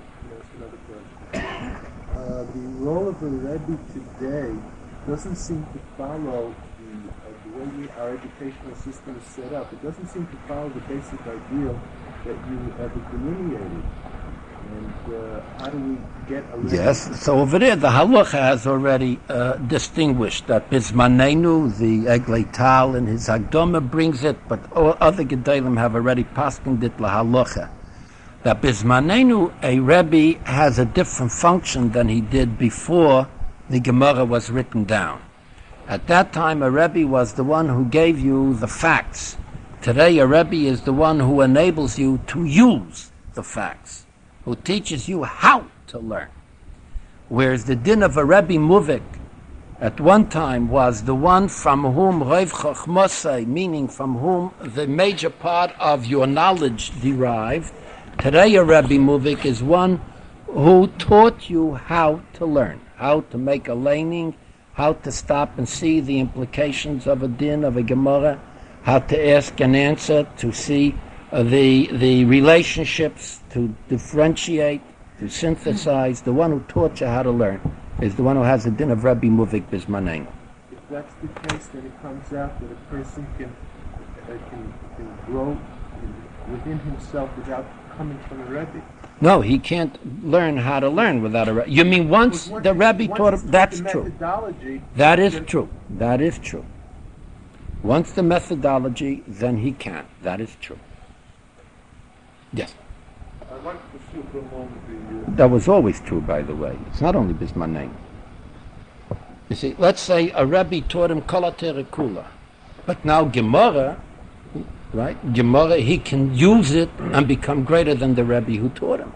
The role of the Rebbe today doesn't seem to follow the way our educational system is set up. It doesn't seem to follow the basic ideal that you have delineated. And how do we get a Rebbe? Yes, so over there the halacha has already distinguished that Bismanenu, the Eglei Tal in his Hagdoma brings it, but all other Gedalim have already paskened it lahalacha. That Bismanenu, a Rebbe, has a different function than he did before the Gemara was written down. At that time, a Rebbe was the one who gave you the facts. Today, a Rebbe is the one who enables you to use the facts, who teaches you how to learn. Whereas the din of a Rebbe Muvik at one time was the one from whom Reiv Chochmosai, meaning from whom the major part of your knowledge derived. Today, a Rebbe Muvik is one who taught you how to learn, how to make a laning, how to stop and see the implications of a din, of a Gemara, how to ask and answer, to see the relationships, to differentiate, to synthesize. The one who taught you how to learn is the one who has a din of Rebbe Muvik Bismanen. If that's the case, then it comes out that a person can grow within himself without coming from a Rebbe. No, he can't learn how to learn without a Rebbe. You mean once the Rebbe taught him? That's true. That is true. That is true. Once the methodology, then he can. That is true. Yes. I'd like to pursue for a moment That was always true, by the way. It's not only Bismanen. You see, let's say a Rebbe taught him Kol HaTorah Kula, but now Gemara, right? Gemara, he can use it and become greater than the Rebbe who taught him.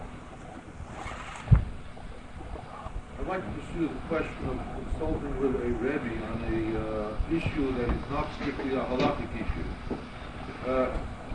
I'd like to pursue the question of consulting with a Rebbe on a issue that is not strictly a halakhic issue.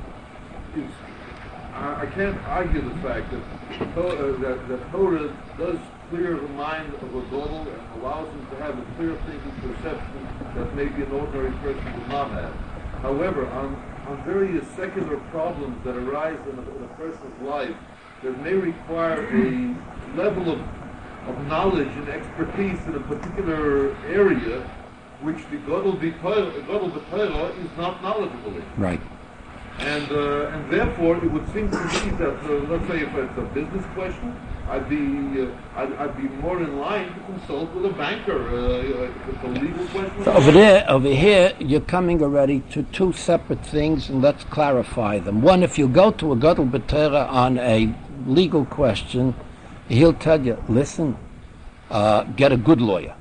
I can't argue the fact that Torah does clear the mind of a Gadol and allows him to have a clear thinking perception that maybe an ordinary person would not have. However, on various secular problems that arise in a person's life that may require a level of knowledge and expertise in a particular area which the Gadol B'Torah is not knowledgeable in. Right. And therefore, it would seem to me that, let's say, if it's a business question, I'd be more in line to consult with a banker. If it's a legal question. So over here, you're coming already to two separate things, and let's clarify them. One, if you go to a Gadol B'Torah on a legal question, he'll tell you, listen, get a good lawyer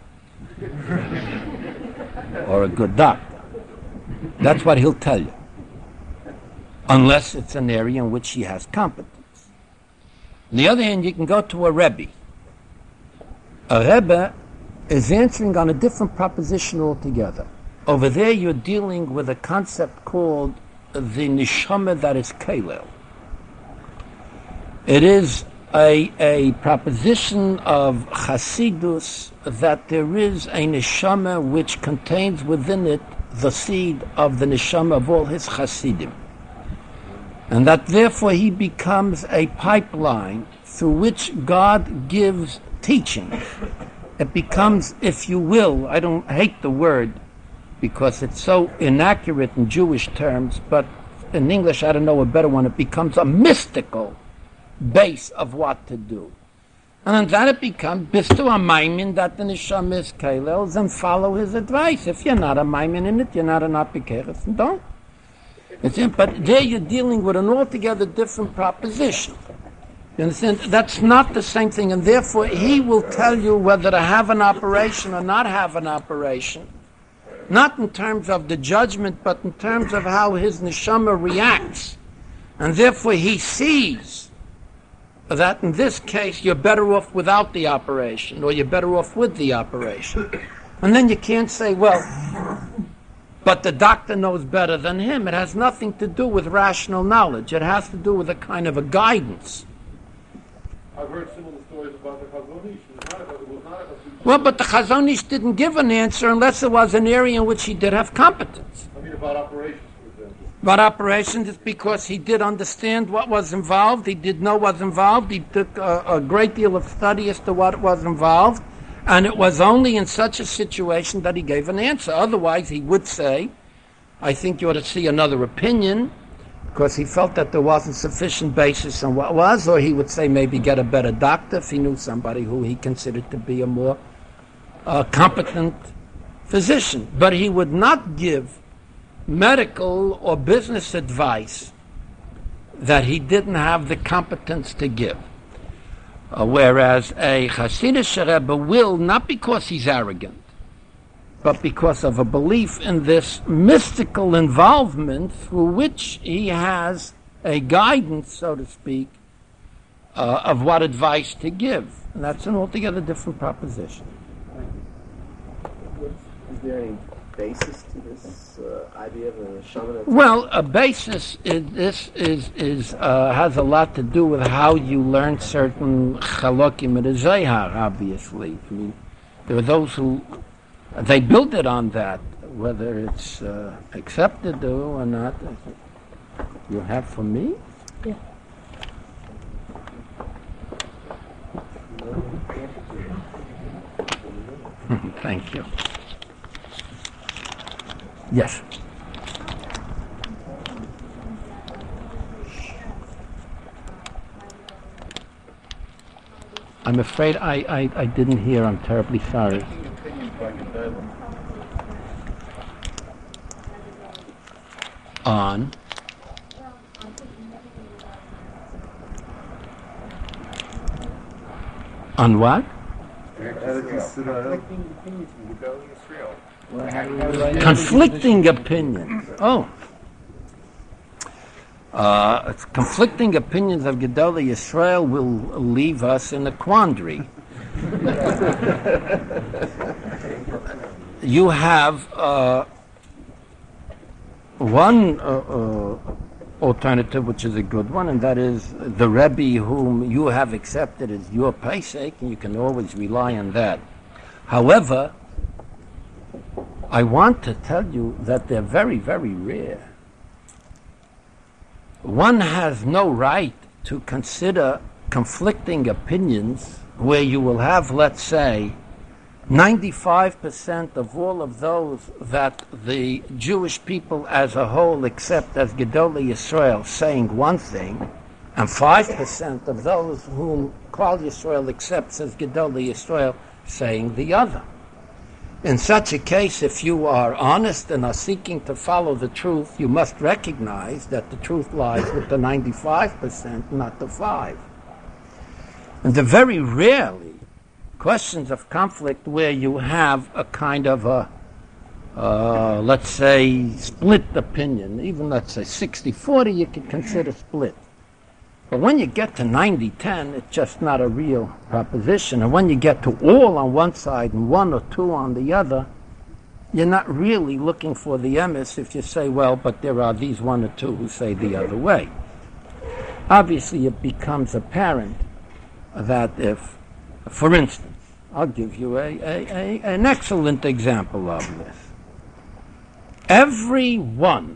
or a good doctor. That's what he'll tell you, unless it's an area in which he has competence. On the other hand, you can go to a Rebbe. A Rebbe is answering on a different proposition altogether. Over there, you're dealing with a concept called the neshama that is Kalel. It is a proposition of Chasidus that there is a neshama which contains within it the seed of the neshama of all his Chasidim. And that therefore he becomes a pipeline through which God gives teaching. It becomes, if you will, I don't hate the word because it's so inaccurate in Jewish terms, but in English I don't know a better one, it becomes a mystical base of what to do. And then it becomes, bist du a maimin that the neshama is Kalel, then follow his advice. If you're not a maimin in it, you're not an apikeres, and don't. But there you're dealing with an altogether different proposition. You understand? That's not the same thing, and therefore he will tell you whether to have an operation or not have an operation. Not in terms of the judgment, but in terms of how his neshama reacts. And therefore he sees that in this case you're better off without the operation, or you're better off with the operation. And then you can't say, well, but the doctor knows better than him. It has nothing to do with rational knowledge. It has to do with a kind of a guidance. I've heard similar stories about the Chazon Ish. Well, but the Chazon Ish didn't give an answer unless it was an area in which he did have competence. I mean about operations, for example. About operations, it's because he did understand what was involved. He did know what was involved. He took a great deal of study as to what was involved. And it was only in such a situation that he gave an answer. Otherwise, he would say, I think you ought to see another opinion, because he felt that there wasn't sufficient basis on what was, or he would say maybe get a better doctor if he knew somebody who he considered to be a more competent physician. But he would not give medical or business advice that he didn't have the competence to give. Whereas a Hasidic Rebbe will, not because he's arrogant, but because of a belief in this mystical involvement through which he has a guidance, so to speak, of what advice to give. And that's an altogether different proposition. Is there any basis to this idea of a shaman? Well, a basis has a lot to do with how you learn certain chalokim in the Zohar, obviously. I mean, there are those who they build it on that, whether it's accepted or not. You have for me? Yeah. Thank you. Yes. I'm afraid I didn't hear. I'm terribly sorry. On what? Conflicting opinions. Oh. Conflicting opinions of Gedolei Yisrael will leave us in a quandary. You have one alternative, which is a good one, and that is the Rebbe whom you have accepted as your Pesach, and you can always rely on that. However, I want to tell you that they're very, very rare. One has no right to consider conflicting opinions where you will have, let's say, 95% of all of those that the Jewish people as a whole accept as Gedolei Yisrael saying one thing, and 5% of those whom Klal Yisrael accepts as Gedolei Yisrael saying the other. In such a case, if you are honest and are seeking to follow the truth, you must recognize that the truth lies with the 95%, not the 5%. And the very rarely questions of conflict where you have a kind of a, let's say, split opinion, even let's say 60-40, you can consider split. But when you get to 90-10, it's just not a real proposition. And when you get to all on one side and 1 or 2 on the other, you're not really looking for the emes if you say, well, but there are these 1 or 2 who say the other way. Obviously, it becomes apparent that if, for instance, I'll give you an excellent example of this. Every one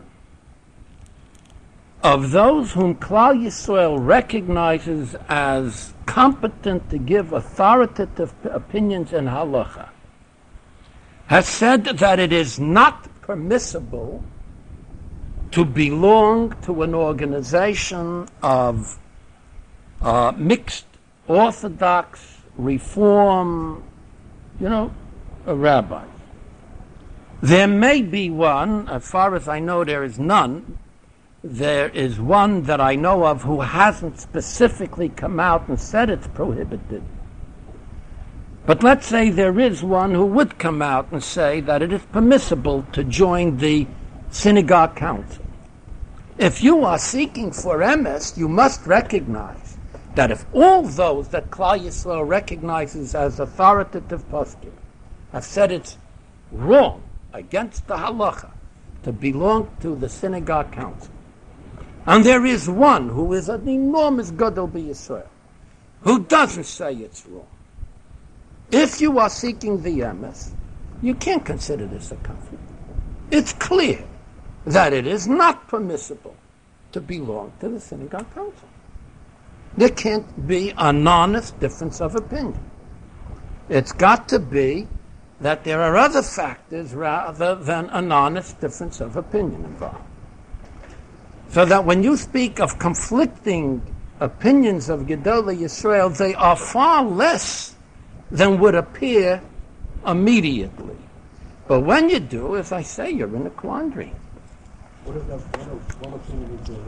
of those whom Klal Yisrael recognizes as competent to give authoritative opinions in halacha has said that it is not permissible to belong to an organization of mixed Orthodox, Reform, rabbis. There may be one, as far as I know there is none. There is one that I know of who hasn't specifically come out and said it's prohibited. But let's say there is one who would come out and say that it is permissible to join the synagogue council. If you are seeking for emes, you must recognize that if all those that Klal Yisrael recognizes as authoritative poskim have said it's wrong, against the halacha, to belong to the synagogue council, and there is one who is an enormous gadol b'Yisrael who doesn't say it's wrong, if you are seeking the emes, you can't consider this a conflict. It's clear that it is not permissible to belong to the synagogue council. There can't be an honest difference of opinion. It's got to be that there are other factors rather than an honest difference of opinion involved. So that when you speak of conflicting opinions of Gedolei Yisrael, they are far less than would appear immediately. But when you do, as I say, you're in a quandary. What if that one opinion is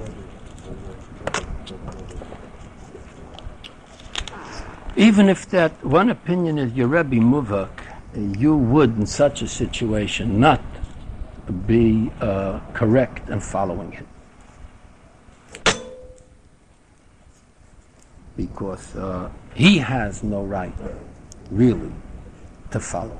Even if that one opinion is your Rebbe Muvak, you would, in such a situation, not be correct in following it. Because he has no right, really, to follow.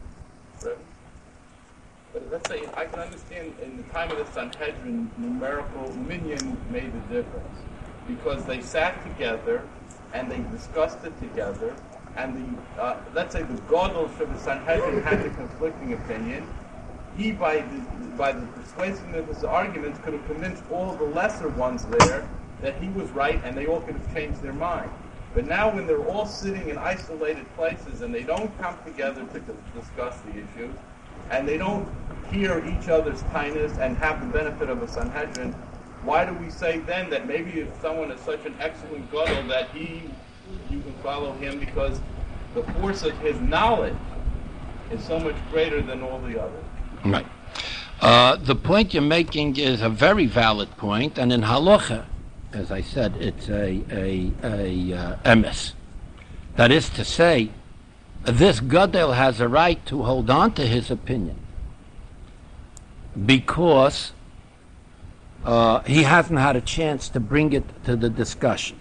But let's say, I can understand in the time of the Sanhedrin, numerical minion made a difference. Because they sat together and they discussed it together, and let's say the Gadol of the Sanhedrin had a conflicting opinion. He, by the persuasiveness of his arguments, could have convinced all the lesser ones there that he was right, and they all could have changed their mind. But now when they're all sitting in isolated places and they don't come together to discuss the issue, and they don't hear each other's kindness and have the benefit of a Sanhedrin, why do we say then that maybe if someone is such an excellent gadol that you can follow him because the force of his knowledge is so much greater than all the others? Right. The point you're making is a very valid point, and in halacha, as I said, it's a emes. That is to say, this gadol has a right to hold on to his opinion because he hasn't had a chance to bring it to the discussion.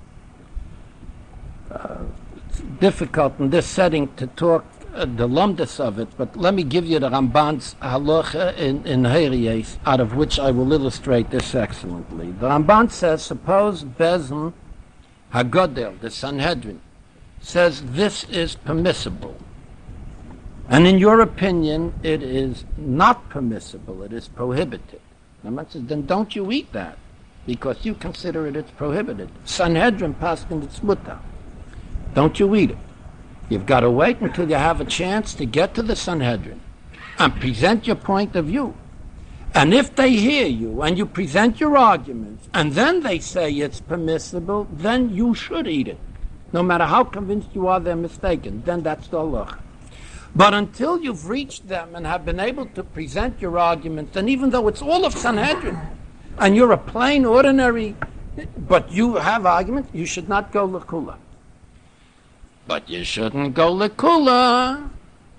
It's difficult in this setting to talk the lumdus of it, but let me give you the Ramban's halacha in Heries, out of which I will illustrate this excellently. The Ramban says, suppose Bezin Hagodel, the Sanhedrin, says this is permissible, and in your opinion it is not permissible, it is prohibited. Ramban says, then don't you eat that, because you consider it's prohibited. Sanhedrin paskin it's mutar. Don't you eat it. You've got to wait until you have a chance to get to the Sanhedrin and present your point of view. And if they hear you and you present your arguments and then they say it's permissible, then you should eat it. No matter how convinced you are they're mistaken, then that's the halacha. But until you've reached them and have been able to present your arguments, and even though it's all of Sanhedrin, and you're a plain, ordinary, but you have arguments, you should not go l'kula. But you shouldn't go l'kula.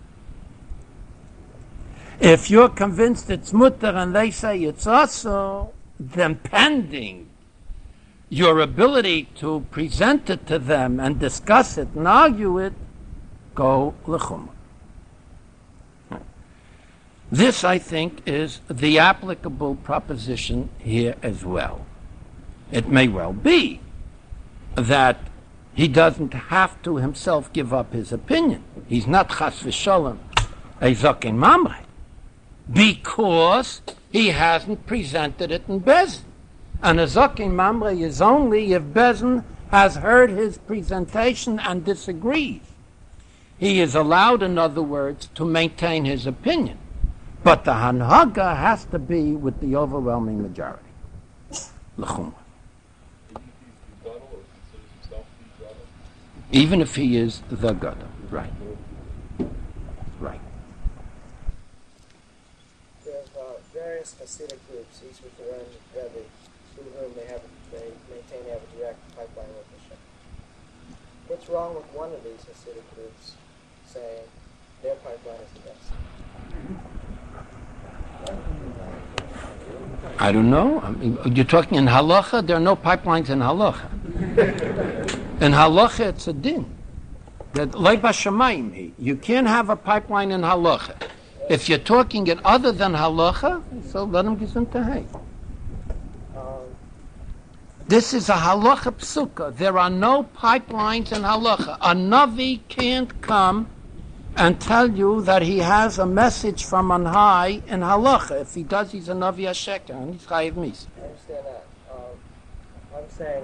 If you're convinced it's mutter and they say it's also, then pending your ability to present it to them and discuss it and argue it, go l'chumah. This, I think, is the applicable proposition here as well. It may well be that he doesn't have to himself give up his opinion. He's not chas v'sholem a zokin mamre, because he hasn't presented it in Bezin. And a zokin mamre is only if Bezin has heard his presentation and disagrees. He is allowed, in other words, to maintain his opinion. But the hanhaga has to be with the overwhelming majority. L'chumah. Even if he is the gadol, right? Right. There are various Hasidic groups, each with their own rebbe, through whom they maintain they have a direct pipeline with Hashem. What's wrong with one of these Hasidic groups saying their pipeline is the best? I don't know. I mean, you're talking in halacha? There are no pipelines in halacha. In halacha, it's a din. That leiba shamayim. You can't have a pipeline in halacha. If you're talking it other than halacha, so let him get into hay. This is a halacha psuka. There are no pipelines in halacha. A navi can't come and tell you that he has a message from on high in halacha. If he does, he's a navi hasheka, and he's chayiv mis. I understand that. I'm saying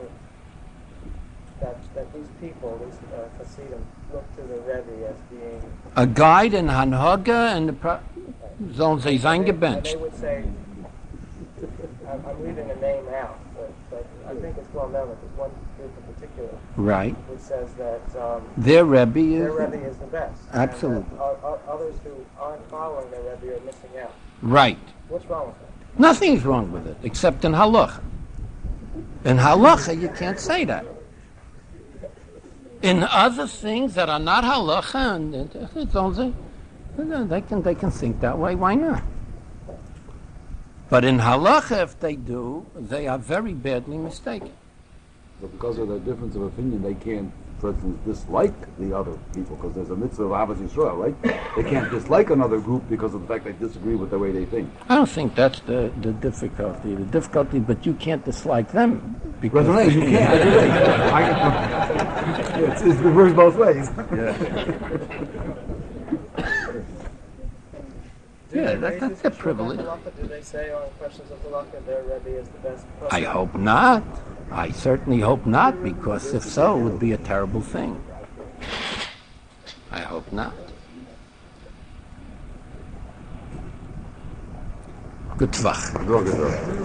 that these people, these Hasidim, look to the Rebbe as being a guide in hanhaga and sollen sie sein and gebencht. they would say, I'm leaving a name out, but I think it's well known that there's one group in particular Right. which says that Their Rebbe their is Rebbe is the best. Absolutely. And that others who aren't following their Rebbe are missing out. right. What's wrong with that? Nothing's wrong with it, except in halacha. In halacha, you can't say that. In other things that are not halacha, and it's only, they can think that way. Why not? But in halacha, if they do, they are very badly mistaken. So because of the difference of opinion, they can't, for instance, dislike the other people, because there's a mitzvah of Ahavas Yisrael, right? They can't dislike another group because of the fact they disagree with the way they think. I don't think that's the difficulty. The difficulty, but you can't dislike them. Because Resonate, you can't. It's reversed both ways. Yeah, that's a privilege. Do they say on questions of halakha their Rebbe is the best? I hope not. I certainly hope not, because if so, it would be a terrible thing. I hope not. Good tvach.